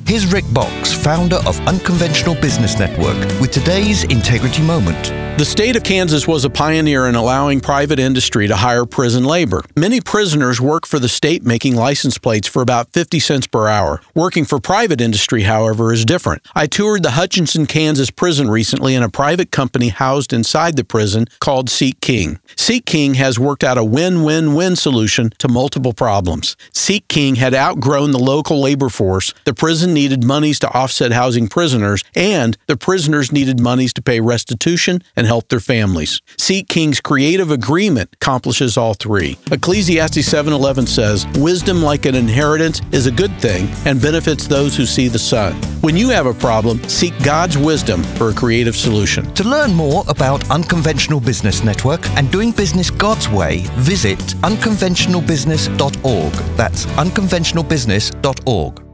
Here's Rick Box, founder of Unconventional Business Network, with today's Integrity Moment. The state of Kansas was a pioneer in allowing private industry to hire prison labor. Many prisoners work for the state making license plates for about 50 cents per hour. Working for private industry, however, is different. I toured the Hutchinson, Kansas prison recently in a private company housed inside the prison called Seek King. Seek King has worked out a win-win-win solution to multiple problems. Seek King had outgrown the local labor force, the prison needed monies to offset housing prisoners, and the prisoners needed monies to pay restitution and help their families. Seek King's creative agreement accomplishes all three. Ecclesiastes 7:11 says, "Wisdom like an inheritance is a good thing and benefits those who see the sun." When you have a problem, seek God's wisdom for a creative solution. To learn more about Unconventional Business Network and doing business God's way, visit unconventionalbusiness.org. That's unconventionalbusiness.org.